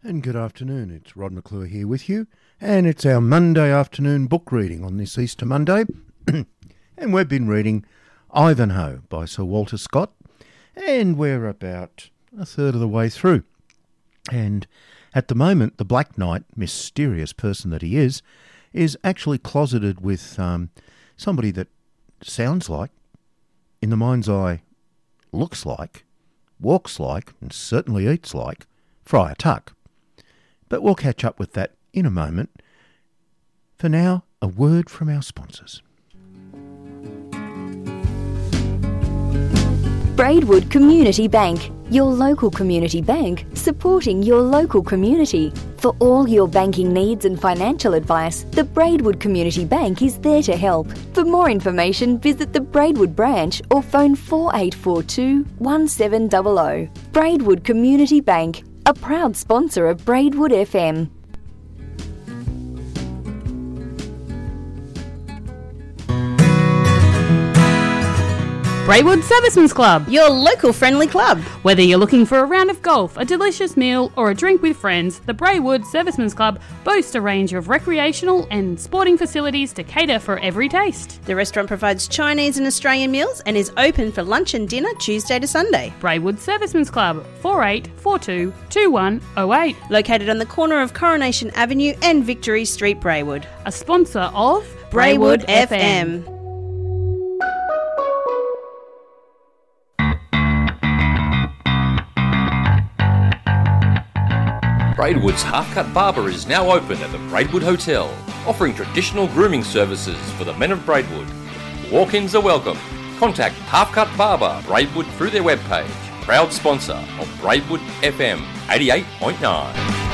And good afternoon, it's Rod McClure here with you, and it's our Monday afternoon book reading on this Easter Monday, and we've been reading Ivanhoe by Sir Walter Scott, and we're about a third of the way through. And at the moment, the Black Knight, mysterious person that he is actually closeted with somebody that sounds like, in the mind's eye, looks like, walks like, and certainly eats like Friar Tuck. But we'll catch up with that in a moment. For now, a word from our sponsors. Braidwood Community Bank, your local community bank supporting your local community. For all your banking needs and financial advice, the Braidwood Community Bank is there to help. For more information, visit the Braidwood branch or phone 4842 1700. Braidwood Community Bank, a proud sponsor of Braidwood FM. Braidwood Servicemen's Club, your local friendly club. Whether you're looking for a round of golf, a delicious meal or a drink with friends, the Braidwood Servicemen's Club boasts a range of recreational and sporting facilities to cater for every taste. The restaurant provides Chinese and Australian meals and is open for lunch and dinner Tuesday to Sunday. Braidwood Servicemen's Club, 4842 2108. Located on the corner of Coronation Avenue and Victory Street, Braidwood. A sponsor of Braidwood FM. Braidwood's Half-Cut Barber is now open at the Braidwood Hotel, offering traditional grooming services for the men of Braidwood. Walk-ins are welcome. Contact Half-Cut Barber Braidwood through their webpage. Proud sponsor of Braidwood FM 88.9.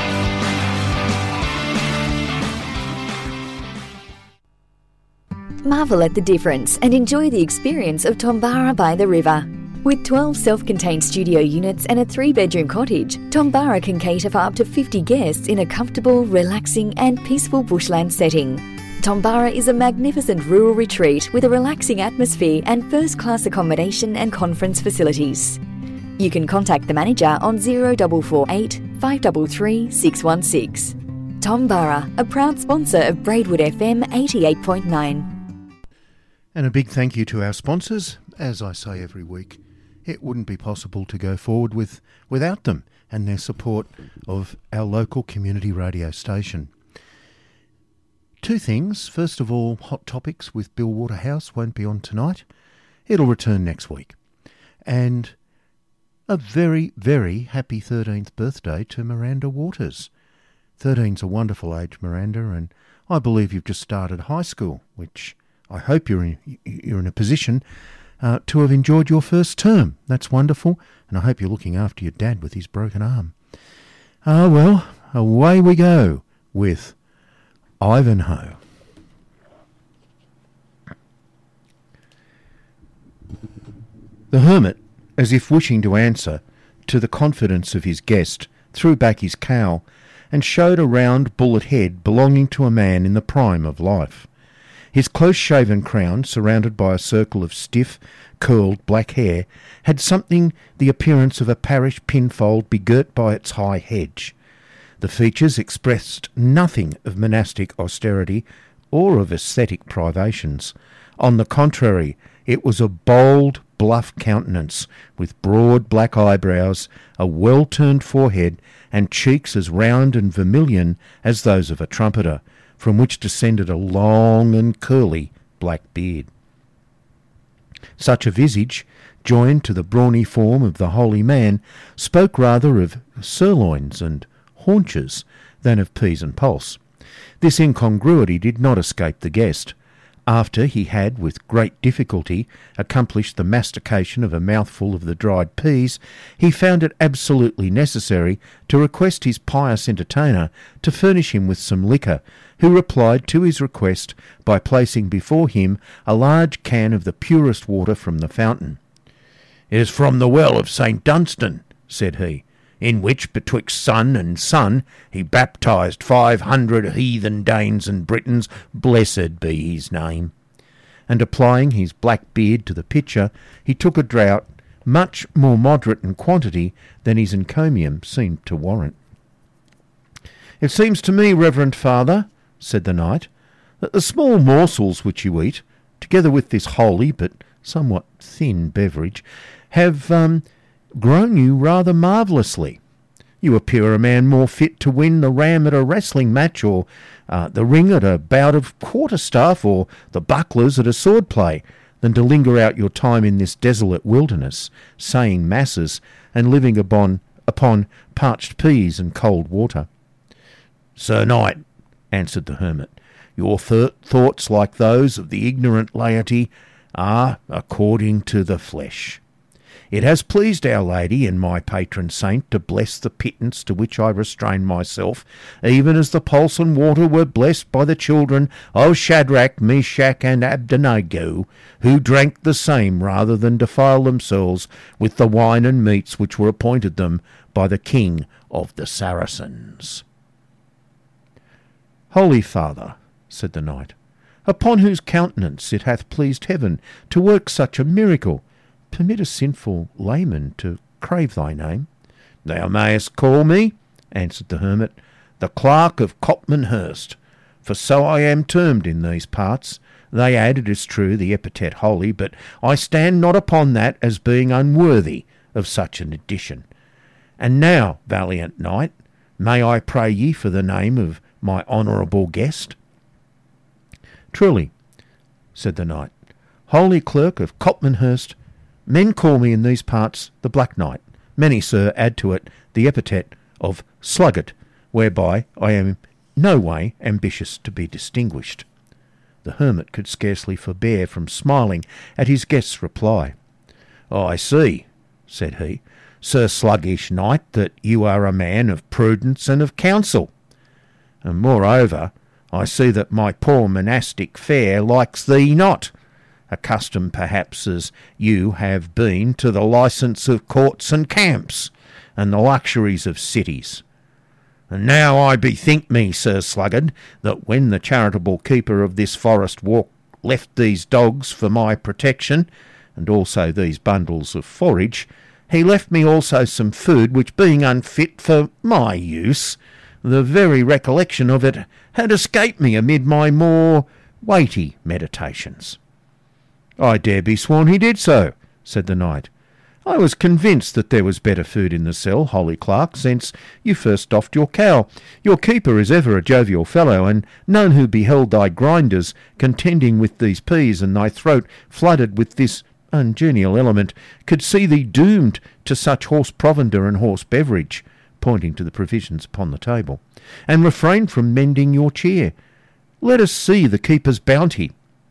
Marvel at the difference and enjoy the experience of Tombara by the River. With 12 self-contained studio units and a 3-bedroom cottage, Tombara can cater for up to 50 guests in a comfortable, relaxing and peaceful bushland setting. Tombara is a magnificent rural retreat with a relaxing atmosphere and first-class accommodation and conference facilities. You can contact the manager on 0448 533 616. Tombara, a proud sponsor of Braidwood FM 88.9. And a big thank you to our sponsors. As I say every week, it wouldn't be possible to go forward without them and their support of our local community radio station. Two things. First of all, Hot Topics with Bill Waterhouse won't be on tonight. It'll return next week. And a very, very happy 13th birthday to Miranda Waters. 13's a wonderful age, Miranda, and I believe you've just started high school, which I hope you're in a position to have enjoyed your first term. That's wonderful, and I hope you're looking after your dad with his broken arm. Well, away we go with Ivanhoe. The hermit, as if wishing to answer to the confidence of his guest, threw back his cowl and showed a round bullet head belonging to a man in the prime of life. His close-shaven crown, surrounded by a circle of stiff, curled black hair, had something the appearance of a parish pinfold begirt by its high hedge. The features expressed nothing of monastic austerity or of ascetic privations. On the contrary, it was a bold, bluff countenance, with broad black eyebrows, a well-turned forehead, and cheeks as round and vermilion as those of a trumpeter, from which descended a long and curly black beard. Such a visage, joined to the brawny form of the holy man, spoke rather of sirloins and haunches than of peas and pulse. This incongruity did not escape the guest. After he had, with great difficulty, accomplished the mastication of a mouthful of the dried peas, he found it absolutely necessary to request his pious entertainer to furnish him with some liquor, who replied to his request by placing before him a large can of the purest water from the fountain. "It is from the well of St. Dunstan," said he, "in which, betwixt sun and sun, he baptized 500 heathen Danes and Britons, blessed be his name." And applying his black beard to the pitcher, he took a draught much more moderate in quantity than his encomium seemed to warrant. It seems to me, Reverend Father, said the knight, that the small morsels which you eat, together with this holy but somewhat thin beverage, have grown you rather marvellously. You appear a man more fit to win the ram at a wrestling match, or the ring at a bout of quarterstaff, or the bucklers at a sword play, than to linger out your time in this desolate wilderness, saying masses and living upon parched peas and cold water. Sir Knight, answered the hermit, your thoughts, like those of the ignorant laity, are according to the flesh. It has pleased Our Lady and my patron saint to bless the pittance to which I restrain myself, even as the pulse and water were blessed by the children of Shadrach, Meshach, and Abednego, who drank the same rather than defile themselves with the wine and meats which were appointed them by the King of the Saracens. Holy Father, said the knight, upon whose countenance it hath pleased heaven to work such a miracle, permit a sinful layman to crave thy name. Thou mayest call me, answered the hermit, the clerk of Copmanhurst, for so I am termed in these parts. They add, it is true, the epithet holy, but I stand not upon that as being unworthy of such an addition. And now, valiant knight, may I pray ye for the name of my honourable guest? Truly, said the knight, holy clerk of Copmanhurst, men call me in these parts the Black Knight. Many, sir, add to it the epithet of sluggard, whereby I am no way ambitious to be distinguished. The hermit could scarcely forbear from smiling at his guest's reply. I see, said he, Sir Sluggish Knight, that you are a man of prudence and of counsel. And moreover, I see that my poor monastic fare likes thee not, accustomed perhaps as you have been to the licence of courts and camps, and the luxuries of cities. And now I bethink me, Sir Sluggard, that when the charitable keeper of this forest walk left these dogs for my protection, and also these bundles of forage, he left me also some food which, being unfit for my use, the very recollection of it had escaped me amid my more weighty meditations. I dare be sworn he did so, said the knight. I was convinced that there was better food in the cell, holy clerk, since you first doffed your cowl. Your keeper is ever a jovial fellow, and none who beheld thy grinders contending with these peas, and thy throat flooded with this ungenial element, could see thee doomed to such horse provender and horse beverage, pointing to the provisions upon the table, and refrained from mending your cheer. Let us see the keeper's bounty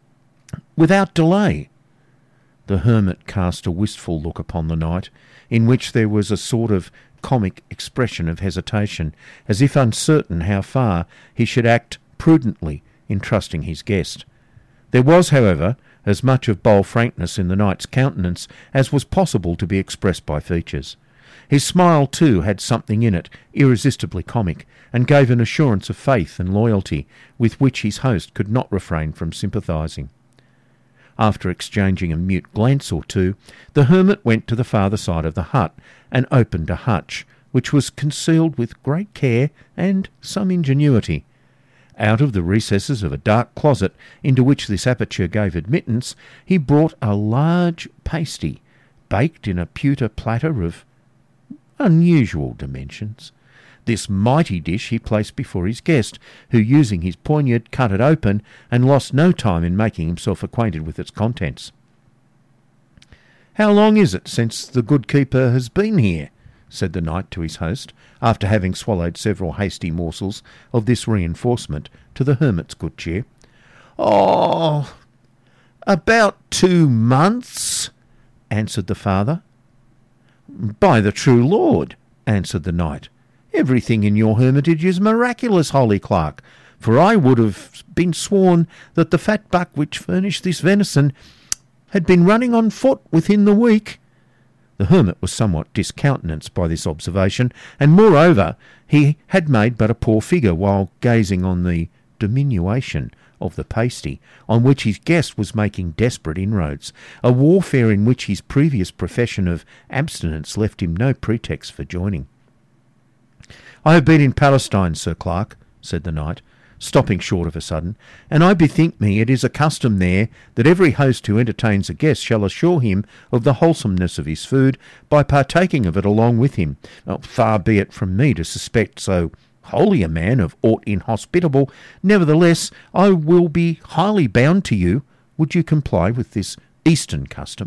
without delay. The hermit cast a wistful look upon the knight, in which there was a sort of comic expression of hesitation, as if uncertain how far he should act prudently in trusting his guest. There was, however, as much of bold frankness in the knight's countenance as was possible to be expressed by features. His smile, too, had something in it irresistibly comic, and gave an assurance of faith and loyalty with which his host could not refrain from sympathising. After exchanging a mute glance or two, the hermit went to the farther side of the hut and opened a hutch, which was concealed with great care and some ingenuity. Out of the recesses of a dark closet into which this aperture gave admittance, he brought a large pasty, baked in a pewter platter of unusual dimensions. This mighty dish he placed before his guest, who, using his poignard, cut it open, and lost no time in making himself acquainted with its contents. "How long is it since the good keeper has been here?" said the knight to his host, after having swallowed several hasty morsels of this reinforcement to the hermit's good cheer. "Oh, about 2 months," answered the father. "By the true Lord," answered the knight, "everything in your hermitage is miraculous, holy clerk, for I would have been sworn that the fat buck which furnished this venison had been running on foot within the week." The hermit was somewhat discountenanced by this observation, and moreover he had made but a poor figure while gazing on the diminution of the pasty, on which his guest was making desperate inroads, a warfare in which his previous profession of abstinence left him no pretext for joining. I have been in Palestine, Sir Clerk, said the knight, stopping short of a sudden, and I bethink me it is a custom there that every host who entertains a guest shall assure him of the wholesomeness of his food by partaking of it along with him. Far be it from me to suspect so holy a man of aught inhospitable. Nevertheless, I will be highly bound to you. Would you comply with this Eastern custom?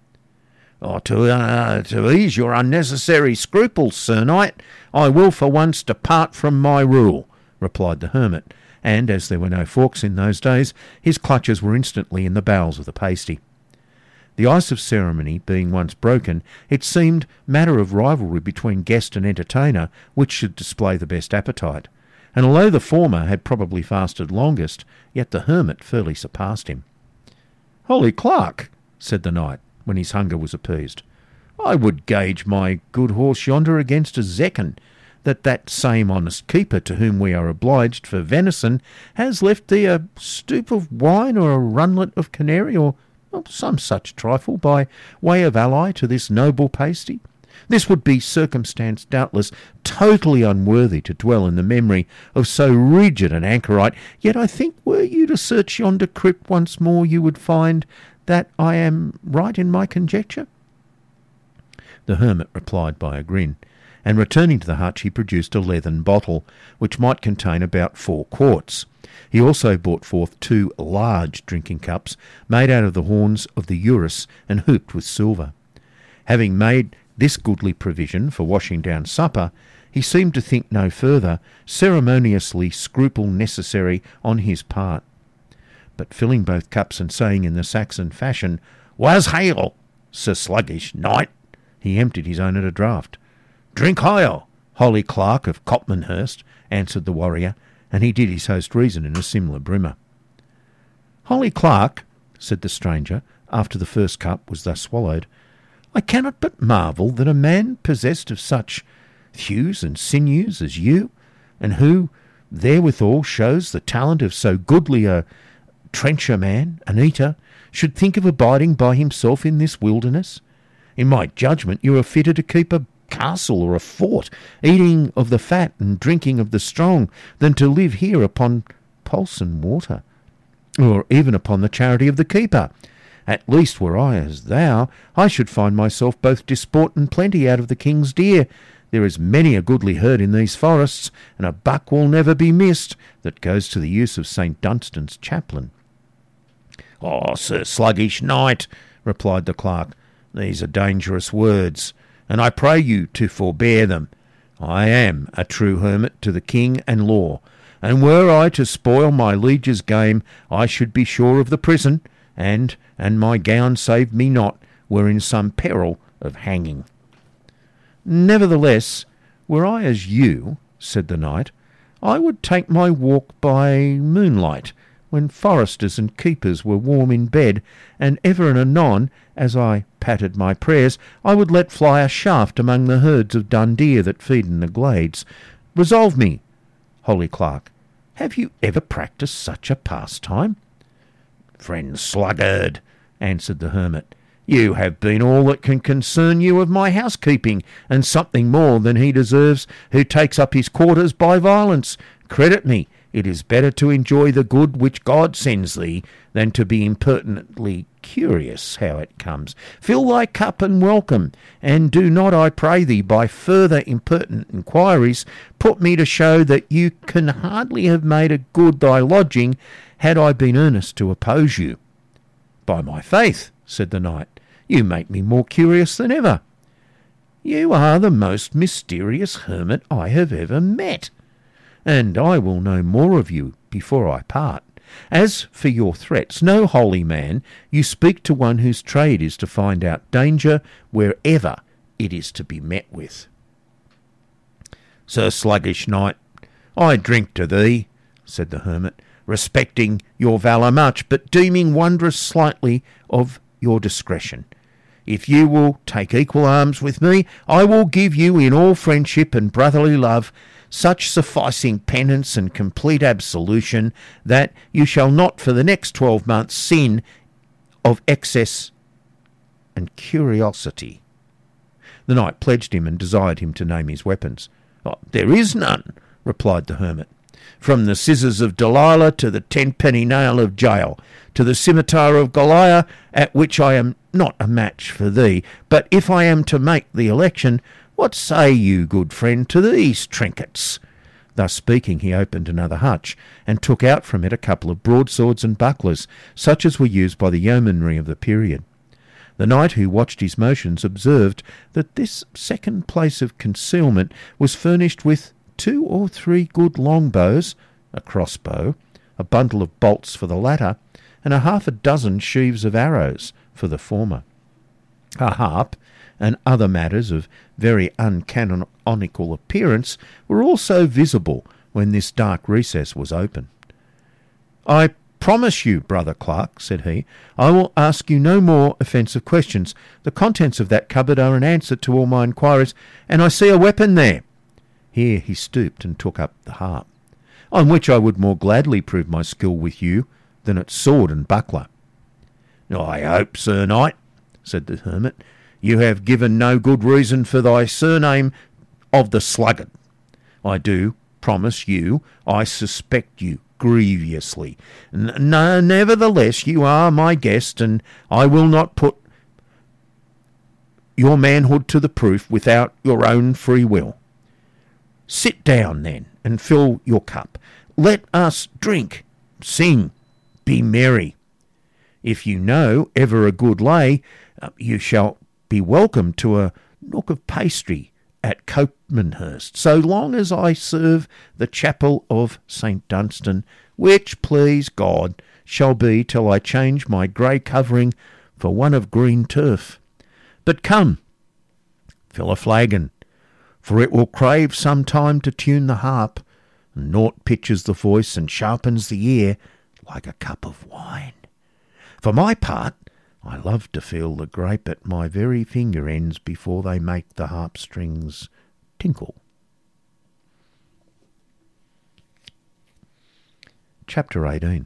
To ease your unnecessary scruples, Sir Knight, I will for once depart from my rule, replied the hermit, and as there were no forks in those days, his clutches were instantly in the bowels of the pasty. The ice of ceremony being once broken, it seemed matter of rivalry between guest and entertainer which should display the best appetite, and although the former had probably fasted longest, yet the hermit fairly surpassed him. "Holy Clerk," said the knight, when his hunger was appeased, "I would gauge my good horse yonder against a zecchin, that same honest keeper to whom we are obliged for venison has left thee a stoop of wine or a runlet of canary or some such trifle by way of ally to this noble pasty. This would be circumstance doubtless totally unworthy to dwell in the memory of so rigid an anchorite, yet I think were you to search yonder crypt once more you would find that I am right in my conjecture." The hermit replied by a grin, and returning to the hutch he produced a leathern bottle, which might contain about 4 quarts. He also brought forth 2 large drinking cups, made out of the horns of the urus and hooped with silver. Having made this goodly provision for washing down supper, he seemed to think no further ceremoniously scruple necessary on his part. But filling both cups and saying in the Saxon fashion, "Was hail, Sir Sluggish Knight," he emptied his own at a draught. "Drink hail, Holy Clerk of Copmanhurst," answered the warrior, and he did his host reason in a similar brimmer. "Holy Clerk," said the stranger, after the first cup was thus swallowed, "I cannot but marvel that a man possessed of such thews and sinews as you, and who therewithal shows the talent of so goodly a trencher man, an eater, should think of abiding by himself in this wilderness. In my judgment you are fitter to keep a castle or a fort, eating of the fat and drinking of the strong, than to live here upon pulse and water, or even upon the charity of the keeper. At least were I as thou, I should find myself both disport and plenty out of the king's deer. There is many a goodly herd in these forests, and a buck will never be missed that goes to the use of St. Dunstan's chaplain." "Oh, Sir Sluggish Knight," replied the clerk, "these are dangerous words, and I pray you to forbear them. I am a true hermit to the king and law, and were I to spoil my liege's game, I should be sure of the prison, and my gown saved me not, were in some peril of hanging." "Nevertheless, were I as you," said the knight, "I would take my walk by moonlight, when foresters and keepers were warm in bed, and ever and anon, as I pattered my prayers, I would let fly a shaft among the herds of dun deer that feed in the glades. Resolve me, Holy Clerk, have you ever practised such a pastime?" "Friend sluggard," answered the hermit, "you have been all that can concern you of my housekeeping, and something more than he deserves who takes up his quarters by violence. Credit me, it is better to enjoy the good which God sends thee than to be impertinently curious how it comes. Fill thy cup and welcome, and do not, I pray thee, by further impertinent inquiries, put me to show that you can hardly have made a good thy lodging had I been earnest to oppose you." "By my faith," said the knight, "you make me more curious than ever. You are the most mysterious hermit I have ever met, and I will know more of you before I part. As for your threats, no holy man, you speak to one whose trade is to find out danger wherever it is to be met with." "Sir Sluggish Knight, I drink to thee," said the hermit, "respecting your valour much, but deeming wondrous slightly of your discretion. If you will take equal arms with me, I will give you in all friendship and brotherly love such sufficing penance and complete absolution that you shall not for the next 12 months sin of excess and curiosity." The knight pledged him and desired him to name his weapons. "Oh, there is none," replied the hermit. "From the scissors of Delilah to the 10-penny nail of Jael, to the scimitar of Goliath, at which I am not a match for thee. But if I am to make the election, what say you, good friend, to these trinkets?" Thus speaking, he opened another hutch, and took out from it a couple of broadswords and bucklers, such as were used by the yeomanry of the period. The knight who watched his motions observed that this second place of concealment was furnished with 2 or 3 good longbows, a crossbow, a bundle of bolts for the latter, and 6 sheaves of arrows for the former. A harp, and other matters of very uncanonical appearance, were also visible when this dark recess was open. "I promise you, brother clerk," said he, "I will ask you no more offensive questions. The contents of that cupboard are an answer to all my inquiries, and I see a weapon there." Here he stooped and took up the harp, "on which I would more gladly prove my skill with you than at sword and buckler." "I hope, Sir Knight," said the hermit, "you have given no good reason for thy surname of the Sluggard. I do promise you I suspect you grievously. Nevertheless, you are my guest, and I will not put your manhood to the proof without your own free will. Sit down, then, and fill your cup. Let us drink, sing, be merry. If you know ever a good lay, you shall be welcome to a nook of pastry at Copenhurst, so long as I serve the chapel of St. Dunstan, which, please God, shall be till I change my grey covering for one of green turf. But come, fill a flagon, for it will crave some time to tune the harp, and naught pitches the voice and sharpens the ear like a cup of wine. For my part, I love to feel the grape at my very finger ends before they make the harp strings tinkle." Chapter 18.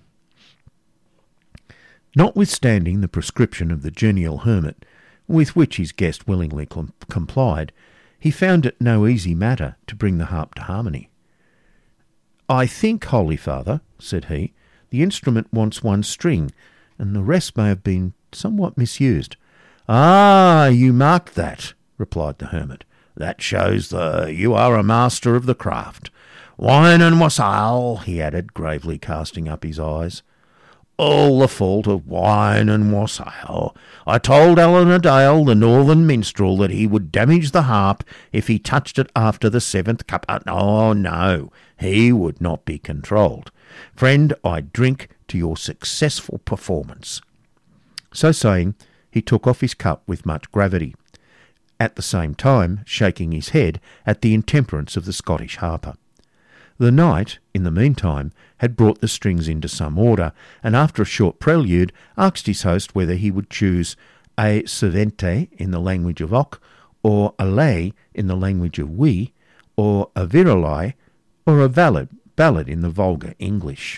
Notwithstanding the prescription of the genial hermit, with which his guest willingly complied, he found it no easy matter to bring the harp to harmony. "I think, Holy Father," said he, "the instrument wants 1 string, and the rest may have been somewhat misused." "Ah, you marked that," replied the hermit. "That shows you are a master of the craft. Wine and wassail," he added, gravely casting up his eyes. "All the fault of wine and wassail. I told Eleanor Dale, the northern minstrel, that he would damage the harp if he touched it after the 7th cup. Oh, no, he would not be controlled. Friend, I drink to your successful performance." So saying, he took off his cup with much gravity, at the same time shaking his head at the intemperance of the Scottish harper. The knight, in the meantime, had brought the strings into some order, and after a short prelude asked his host whether he would choose a servente in the language of Oc, or a lay in the language of we, or a virelai, or a ballad in the vulgar English.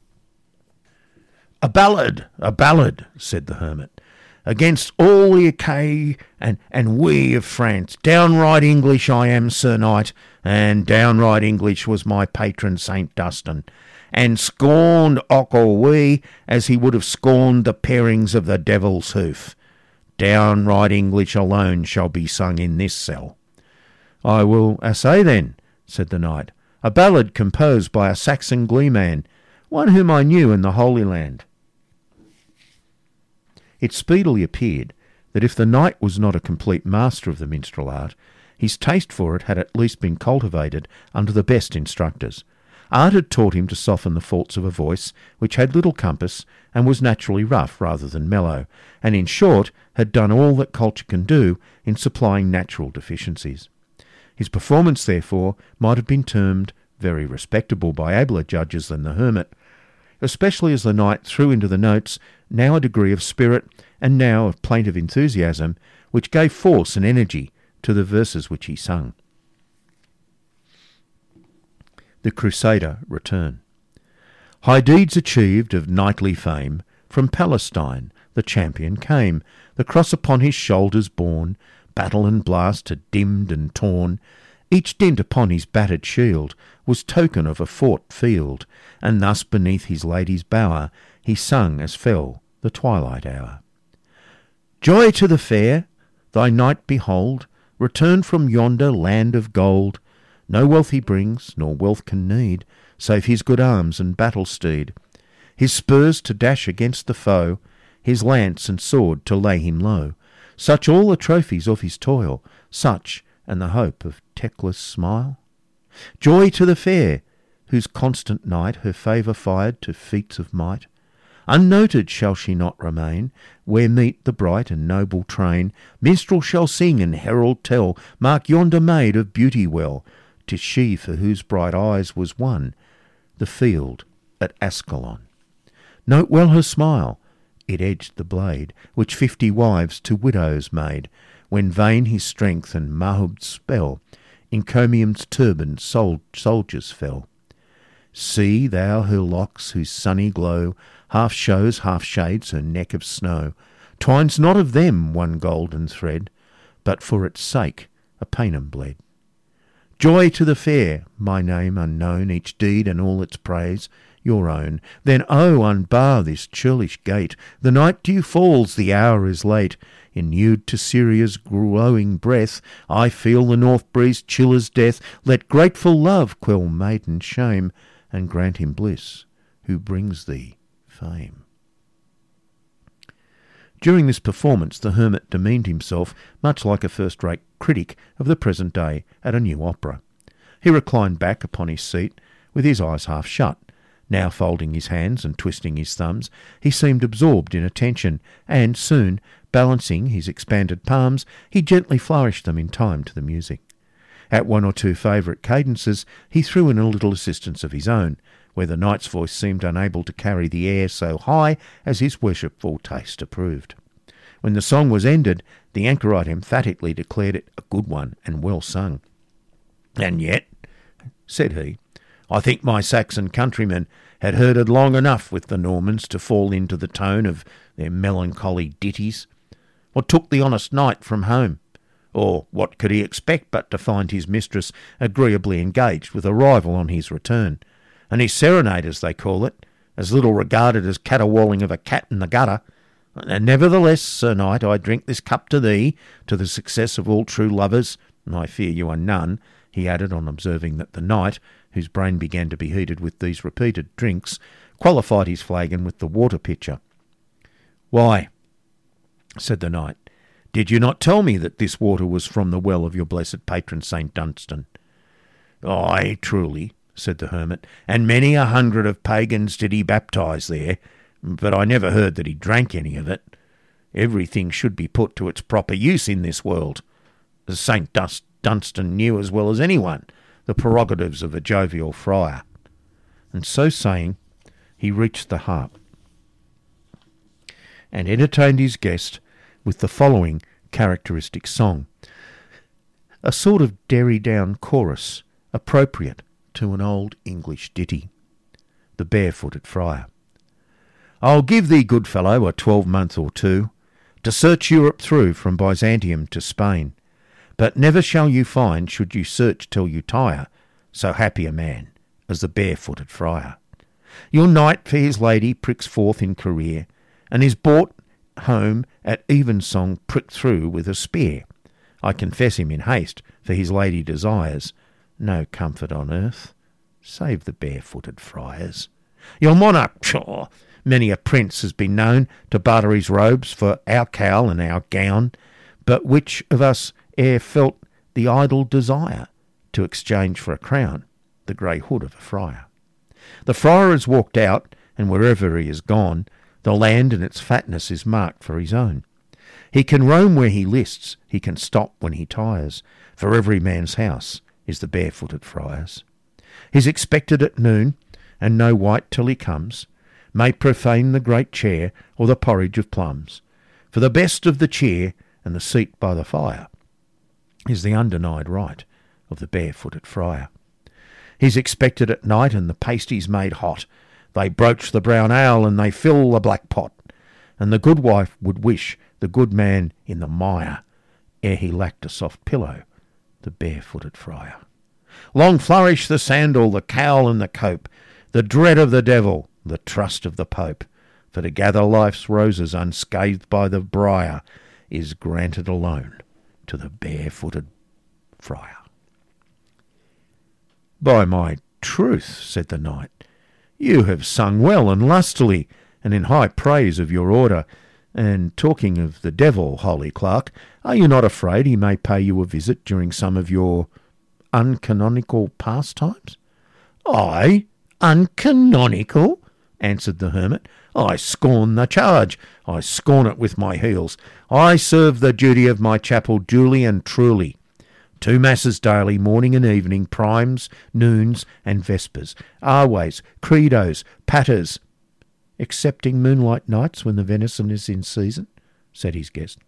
A ballad, said the hermit, "against all the Acay and we of France. Downright English I am, Sir Knight, and downright English was my patron St. Dunstan, and scorned Oc or we as he would have scorned the parings of the devil's hoof. Downright English alone shall be sung in this cell." "I will essay then," said the knight, "a ballad composed by a Saxon gleeman, one whom I knew in the Holy Land." It speedily appeared that if the knight was not a complete master of the minstrel art, his taste for it had at least been cultivated under the best instructors. Art had taught him to soften the faults of a voice which had little compass and was naturally rough rather than mellow, and in short had done all that culture can do in supplying natural deficiencies. His performance, therefore, might have been termed very respectable by abler judges than the hermit, especially as the knight threw into the notes now a degree of spirit and now of plaintive enthusiasm which gave force and energy to the verses which he sung. The Crusader Return. High deeds achieved of knightly fame, from Palestine the champion came, the cross upon his shoulders borne, battle and blast had dimmed and torn, Each dint upon his battered shield was token of a fought field, and thus beneath his lady's bower he sung as fell the twilight hour. Joy to the fair! Thy knight behold, returned from yonder land of gold. No wealth he brings, nor wealth can need, save his good arms and battle steed, his spurs to dash against the foe, his lance and sword to lay him low. Such all the trophies of his toil, such and the hope of Tecla's smile. Joy to the fair, whose constant knight her favour fired to feats of might. Unnoted shall she not remain, where meet the bright and noble train. Minstrel shall sing and herald tell, mark yonder maid of beauty well. 'Tis she for whose bright eyes was won the field at Ascalon. Note well her smile, it edged the blade, which 50 wives to widows made, when vain his strength and Mahub's spell, encomium's turbaned soldiers fell. See thou her locks whose sunny glow half shows, half shades her neck of snow, twines not of them one golden thread, but for its sake a Paynim bled. Joy to the fair, my name unknown, each deed and all its praise your own. Then, oh, unbar this churlish gate, the night dew falls, the hour is late. Inured to Syria's glowing breath, I feel the north breeze chill as death. Let grateful love quell maiden shame, and grant him bliss who brings thee fame. During this performance the hermit demeaned himself much like a first-rate critic of the present day at a new opera. He reclined back upon his seat with his eyes half shut. Now folding his hands and twisting his thumbs, he seemed absorbed in attention, and soon, balancing his expanded palms, he gently flourished them in time to the music. At one or two favourite cadences he threw in a little assistance of his own, where the knight's voice seemed unable to carry the air so high as his worshipful taste approved. When the song was ended, the anchorite emphatically declared it a good one and well sung. "And yet," said he, "I think my Saxon countrymen had herded long enough with the Normans to fall into the tone of their melancholy ditties. What took the honest knight from home? Or what could he expect but to find his mistress agreeably engaged with a rival on his return, and his serenade, as they call it, as little regarded as caterwauling of a cat in the gutter? And nevertheless, Sir Knight, I drink this cup to thee, to the success of all true lovers, and I fear you are none," he added on observing that the knight, whose brain began to be heated with these repeated drinks, qualified his flagon with the water pitcher. "Why," said the knight, "did you not tell me that this water was from the well of your blessed patron St. Dunstan?" "Ay, truly," said the hermit, "and many a hundred of pagans did he baptize there, but I never heard that he drank any of it. Everything should be put to its proper use in this world. St. Dunstan knew as well as anyone the prerogatives of a jovial friar." And so saying, he reached the harp and entertained his guest with the following characteristic song, a sort of derry-down chorus appropriate to an old English ditty. The Barefooted Friar. "I'll give thee, good fellow, a 12-month or two, to search Europe through from Byzantium to Spain, but never shall you find, should you search till you tire, so happy a man as the Barefooted Friar. Your knight for his lady pricks forth in career, and is brought home at evensong pricked through with a spear. I confess him in haste, for his lady desires no comfort on earth, save the barefooted friars. Your monarch, pshaw! Many a prince has been known to barter his robes for our cowl and our gown, but which of us e'er felt the idle desire to exchange for a crown the grey hood of a friar? The friar has walked out, and wherever he has gone, the land and its fatness is marked for his own. He can roam where he lists, he can stop when he tires, for every man's house is the barefooted friar's. He's expected at noon, and no wight till he comes may profane the great chair or the porridge of plums, for the best of the cheer and the seat by the fire is the undenied right of the barefooted friar. He's expected at night, and the pasties made hot, they broach the brown ale and they fill the black pot, and the good wife would wish the good man in the mire ere he lacked a soft pillow, the barefooted friar. Long flourish the sandal, the cowl and the cope, the dread of the devil, the trust of the Pope, for to gather life's roses unscathed by the briar is granted alone to the barefooted friar. By my truth, said the knight, you have sung well and lustily, and in high praise of your order. And talking of the devil, holy clerk, are you not afraid he may pay you a visit during some of your uncanonical pastimes? I? Uncanonical? Answered the hermit. I scorn the charge. I scorn it with my heels. I serve the duty of my chapel duly and truly. 2 masses daily, morning and evening, primes, noons, and vespers, arways, credos, paters, excepting moonlight nights when the venison is in season, said his guest.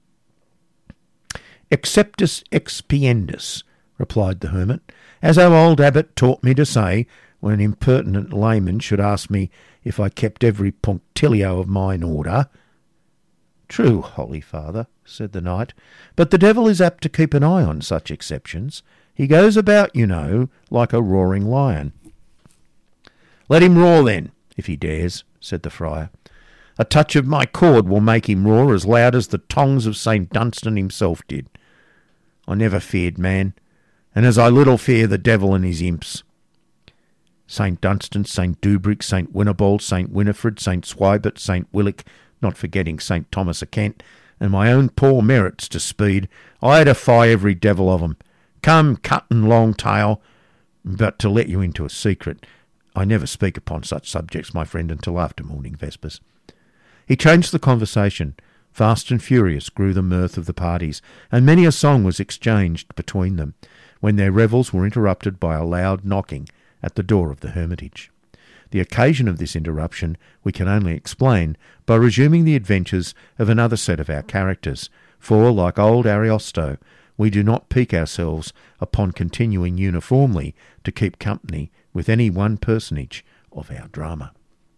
Exceptus expiendus, replied the hermit, as our old abbot taught me to say, when an impertinent layman should ask me if I kept every punctilio of mine order. True, holy father, said the knight, but the devil is apt to keep an eye on such exceptions. He goes about, you know, like a roaring lion. Let him roar then, if he dares, said the friar. A touch of my cord will make him roar as loud as the tongs of St. Dunstan himself did. I never feared man, and as I little fear the devil and his imps. St. Dunstan, St. Dubric, St. Winibald, St. Winifred, St. Swibert, St. Willick, not forgetting St. Thomas a Kent, and my own poor merits to speed, I defy every devil of 'em. Come, cut and long tail, but to let you into a secret, I never speak upon such subjects, my friend, until after morning vespers. He changed the conversation. Fast and furious grew the mirth of the parties, and many a song was exchanged between them, when their revels were interrupted by a loud knocking at the door of the hermitage. The occasion of this interruption we can only explain by resuming the adventures of another set of our characters, for, like old Ariosto, we do not pique ourselves upon continuing uniformly to keep company with any one personage of our drama.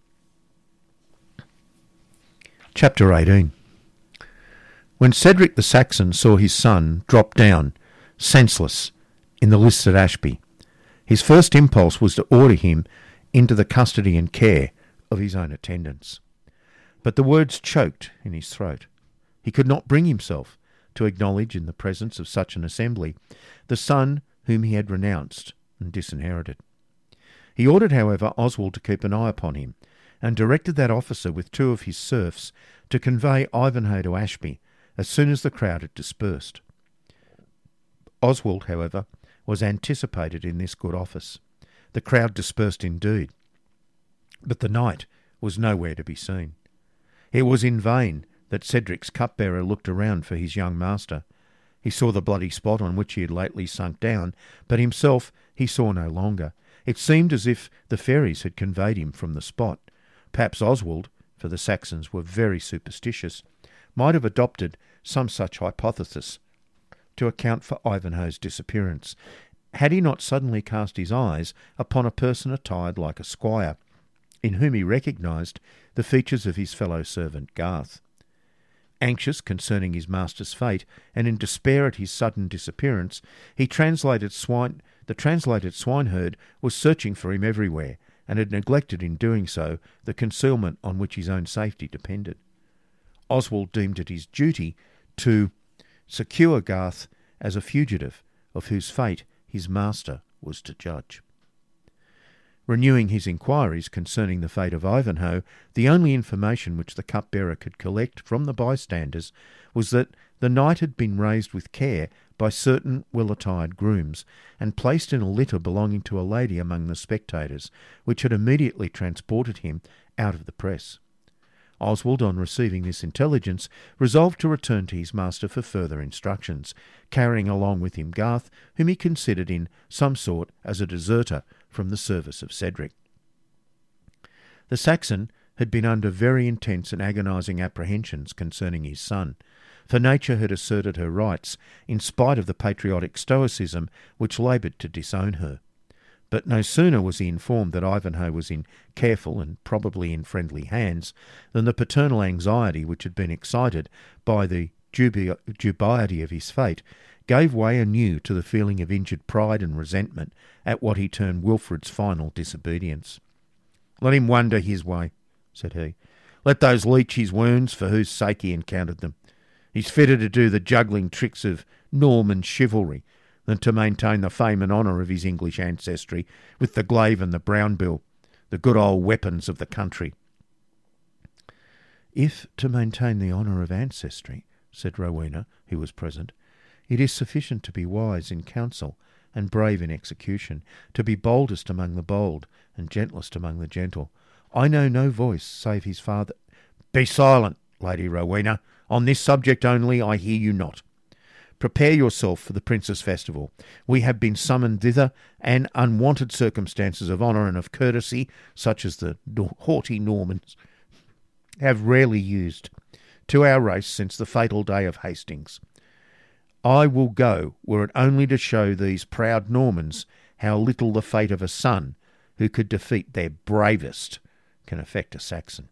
Chapter 18. When Cedric the Saxon saw his son drop down, senseless, in the lists at Ashby, his first impulse was to order him into the custody and care of his own attendants. But the words choked in his throat. He could not bring himself to acknowledge in the presence of such an assembly the son whom he had renounced and disinherited. He ordered, however, Oswald to keep an eye upon him, and directed that officer with 2 of his serfs to convey Ivanhoe to Ashby as soon as the crowd had dispersed. Oswald, however, was anticipated in this good office. The crowd dispersed indeed, but the knight was nowhere to be seen. It was in vain that Cedric's cupbearer looked around for his young master. He saw the bloody spot on which he had lately sunk down, but himself he saw no longer. It seemed as if the fairies had conveyed him from the spot. Perhaps Oswald, for the Saxons were very superstitious, might have adopted some such hypothesis to account for Ivanhoe's disappearance, had he not suddenly cast his eyes upon a person attired like a squire, in whom he recognised the features of his fellow-servant Garth. Anxious concerning his master's fate, and in despair at his sudden disappearance, the translated swineherd was searching for him everywhere, and had neglected in doing so the concealment on which his own safety depended. Oswald deemed it his duty to secure Garth as a fugitive, of whose fate his master was to judge. Renewing his inquiries concerning the fate of Ivanhoe, the only information which the cupbearer could collect from the bystanders was that the knight had been raised with care by certain well-attired grooms, and placed in a litter belonging to a lady among the spectators, which had immediately transported him out of the press. Oswald, on receiving this intelligence, resolved to return to his master for further instructions, carrying along with him Garth, whom he considered in some sort as a deserter from the service of Cedric. The Saxon had been under very intense and agonising apprehensions concerning his son, for nature had asserted her rights, in spite of the patriotic stoicism which laboured to disown her. But no sooner was he informed that Ivanhoe was in careful and probably in friendly hands than the paternal anxiety which had been excited by the dubiety of his fate gave way anew to the feeling of injured pride and resentment at what he termed Wilfred's final disobedience. "Let him wonder his way," said he. "Let those leech his wounds for whose sake he encountered them. He's fitter to do the juggling tricks of Norman chivalry than to maintain the fame and honour of his English ancestry with the glaive and the brown bill, the good old weapons of the country." "If to maintain the honour of ancestry," said Rowena, who was present, "it is sufficient to be wise in counsel and brave in execution, to be boldest among the bold and gentlest among the gentle, I know no voice save his father—" "Be silent, Lady Rowena. On this subject only I hear you not. Prepare yourself for the Prince's festival. We have been summoned thither, and unwonted circumstances of honour and of courtesy, such as the haughty Normans have rarely used to our race since the fatal day of Hastings. I will go, were it only to show these proud Normans how little the fate of a son who could defeat their bravest can affect a Saxon."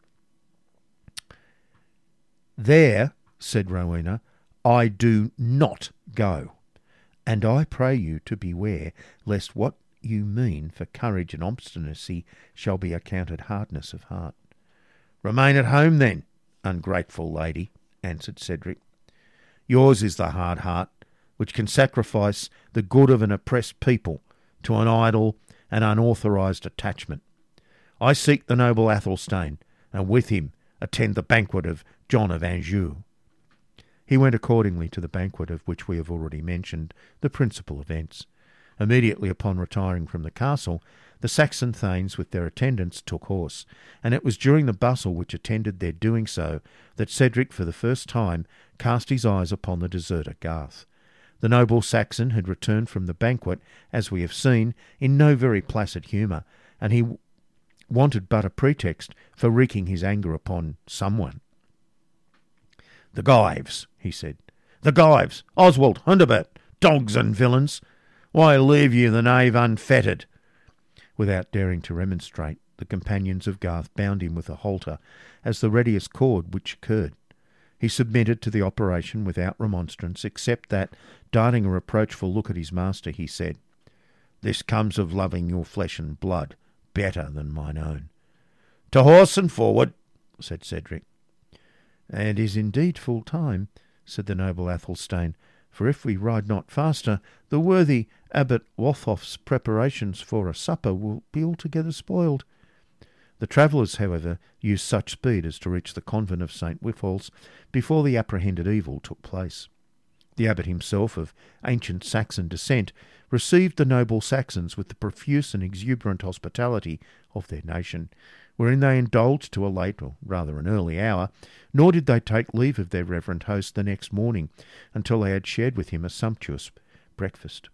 "There," said Rowena, "I do not go, and I pray you to beware lest what you mean for courage and obstinacy shall be accounted hardness of heart." "Remain at home then, ungrateful lady," answered Cedric. "Yours is the hard heart which can sacrifice the good of an oppressed people to an idle and unauthorised attachment. I seek the noble Athelstane, and with him attend the banquet of John of Anjou." He went accordingly to the banquet of which we have already mentioned the principal events. Immediately upon retiring from the castle, the Saxon thanes with their attendants took horse, and it was during the bustle which attended their doing so that Cedric for the first time cast his eyes upon the deserter Garth. The noble Saxon had returned from the banquet, as we have seen, in no very placid humour, and he wanted but a pretext for wreaking his anger upon someone. "The gyves," he said. "The gyves! Oswald, Hundibert, dogs and villains! Why leave you the knave unfettered?" Without daring to remonstrate, the companions of Garth bound him with a halter as the readiest cord which occurred. He submitted to the operation without remonstrance, except that, darting a reproachful look at his master, he said, "This comes of loving your flesh and blood better than mine own." "To horse and forward," said Cedric. "And is indeed full time," said the noble Athelstane, "for if we ride not faster, the worthy Abbot Walthof's preparations for a supper will be altogether spoiled." The travellers, however, used such speed as to reach the convent of St. Withold's before the apprehended evil took place. The abbot himself, of ancient Saxon descent, received the noble Saxons with the profuse and exuberant hospitality of their nation, wherein they indulged to a late, or rather an early hour, nor did they take leave of their reverend host the next morning until they had shared with him a sumptuous breakfast.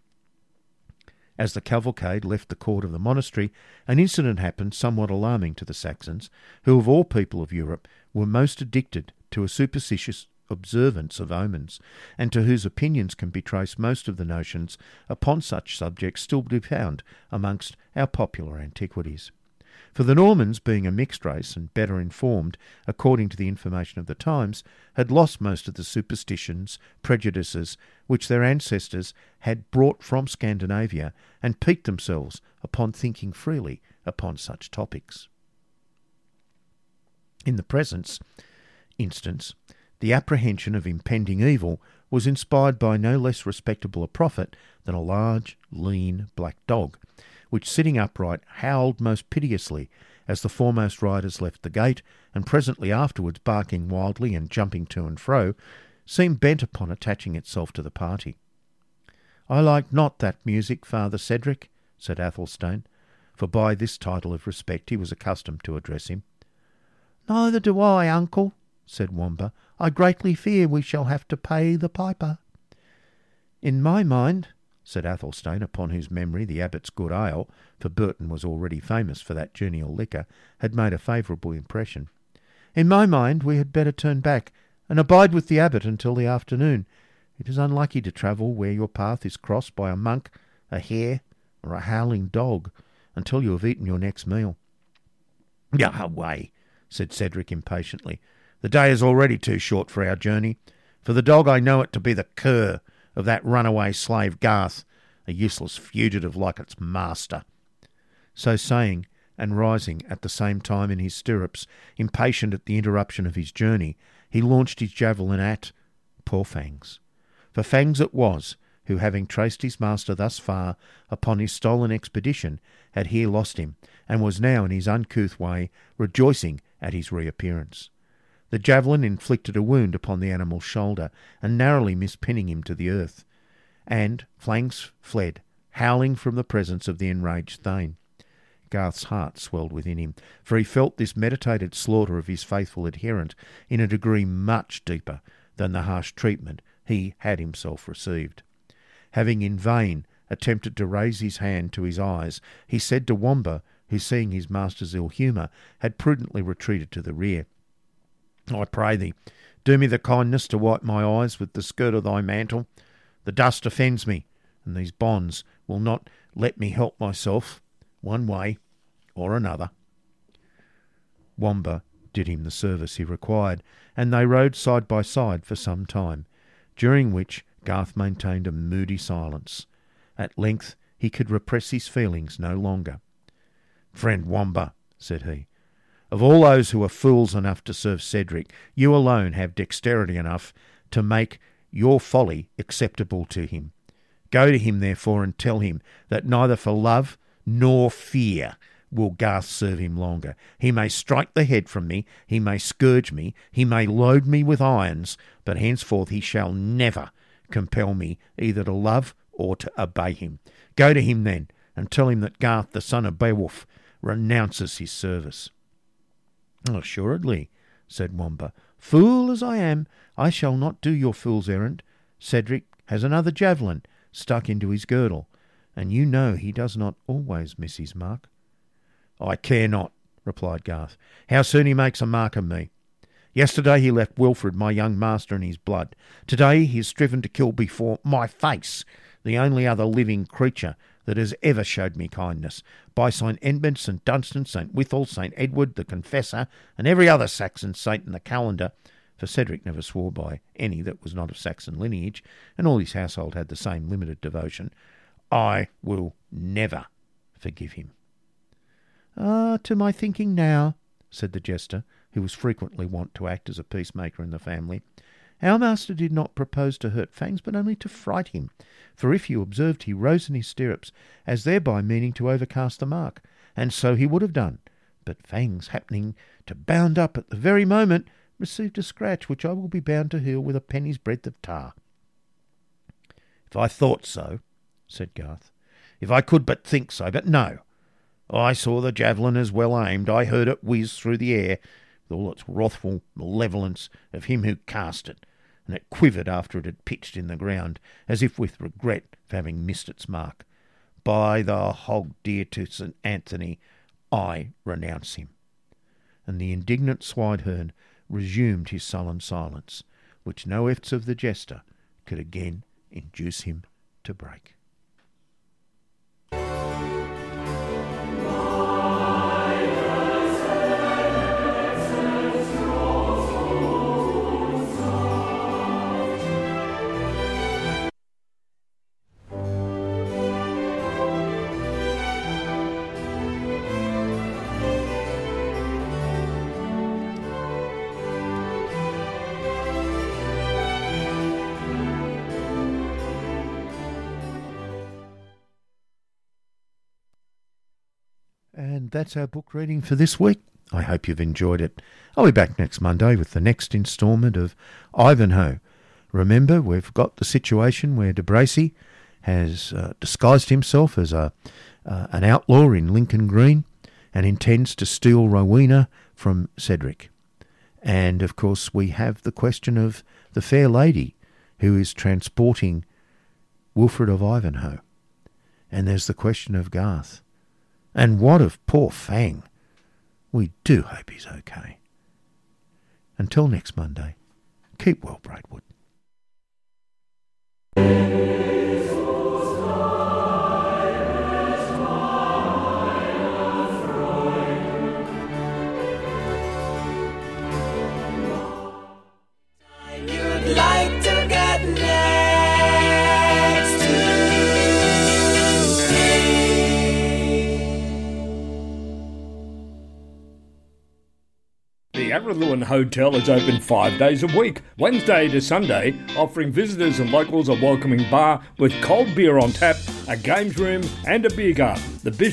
As the cavalcade left the court of the monastery, an incident happened somewhat alarming to the Saxons, who of all people of Europe were most addicted to a superstitious observance of omens, and to whose opinions can be traced most of the notions upon such subjects still to be found amongst our popular antiquities. For the Normans, being a mixed race and better informed, according to the information of the times, had lost most of the superstitions, prejudices, which their ancestors had brought from Scandinavia, and piqued themselves upon thinking freely upon such topics. In the present instance, the apprehension of impending evil was inspired by no less respectable a prophet than a large, lean, black dog, which, sitting upright, howled most piteously as the foremost riders left the gate, and presently afterwards, barking wildly and jumping to and fro, seemed bent upon attaching itself to the party. "I like not that music, Father Cedric," said Athelstane, for by this title of respect he was accustomed to address him. "Neither do I, uncle," said Wamba. "I greatly fear we shall have to pay the piper." "In my mind," said Athelstane, upon whose memory the abbot's good ale, for Burton was already famous for that genial liquor, had made a favourable impression, "in my mind we had better turn back, and abide with the abbot until the afternoon. It is unlucky to travel where your path is crossed by a monk, a hare, or a howling dog, until you have eaten your next meal." "Away," said Cedric impatiently. "The day is already too short for our journey. For the dog I know it to be the cur of that runaway slave Garth, a useless fugitive like its master." So saying, and rising at the same time in his stirrups, impatient at the interruption of his journey, he launched his javelin at poor Fangs. For Fangs it was, who, having traced his master thus far upon his stolen expedition, had here lost him, and was now in his uncouth way rejoicing at his reappearance. The javelin inflicted a wound upon the animal's shoulder, and narrowly missed pinning him to the earth, and Fangs fled, howling from the presence of the enraged Thane. Garth's heart swelled within him, for he felt this meditated slaughter of his faithful adherent in a degree much deeper than the harsh treatment he had himself received. Having in vain attempted to raise his hand to his eyes, he said to Wamba, who, seeing his master's ill humour, had prudently retreated to the rear, "I pray thee, do me the kindness to wipe my eyes with the skirt of thy mantle. The dust offends me, and these bonds will not let me help myself one way or another." Wamba did him the service he required, and they rode side by side for some time, during which Garth maintained a moody silence. At length he could repress his feelings no longer. "Friend Wamba," said he, "of all those who are fools enough to serve Cedric, you alone have dexterity enough to make your folly acceptable to him. Go to him, therefore, and tell him that neither for love nor fear will Garth serve him longer. He may strike the head from me, he may scourge me, he may load me with irons, but henceforth he shall never compel me either to love or to obey him. Go to him then, and tell him that Garth, the son of Beowulf, renounces his service." "Assuredly," said Wamba. "Fool as I am, I shall not do your fool's errand. Cedric has another javelin stuck into his girdle, and you know he does not always miss his mark." "I care not," replied Garth, "how soon he makes a mark of me. Yesterday he left Wilfred, my young master, in his blood. Today he has striven to kill before my face the only other living creature that has ever showed me kindness. By St. Edmund, St. Dunstan, St. Withal, St. Edward, the Confessor, and every other Saxon saint in the calendar," for Cedric never swore by any that was not of Saxon lineage, and all his household had the same limited devotion, "I will never forgive him." "Ah, to my thinking now," said the jester, who was frequently wont to act as a peacemaker in the family, "our master did not propose to hurt Fangs, but only to fright him. For if you observed, he rose in his stirrups, as thereby meaning to overcast the mark, and so he would have done. But Fangs, happening to bound up at the very moment, received a scratch, which I will be bound to heal with a penny's breadth of tar." "If I thought so," said Garth, "if I could but think so, but no. I saw the javelin as well aimed. I heard it whiz through the air, with all its wrathful malevolence of him who cast it, and it quivered after it had pitched in the ground, as if with regret for having missed its mark. By the hog dear to St. Anthony, I renounce him." And the indignant swineherd resumed his sullen silence, which no efforts of the jester could again induce him to break. And that's our book reading for this week. I hope you've enjoyed it. I'll be back next Monday with the next instalment of Ivanhoe. Remember, we've got the situation where De Bracy has disguised himself as an outlaw in Lincoln Green and intends to steal Rowena from Cedric. And, of course, we have the question of the fair lady who is transporting Wilfred of Ivanhoe. And there's the question of Garth. And what of poor Fang? We do hope he's okay. Until next Monday, keep well, Braidwood. You'd like to get next. The Araluen Hotel is open 5 days a week, Wednesday to Sunday, offering visitors and locals a welcoming bar with cold beer on tap, a games room and a beer garden. The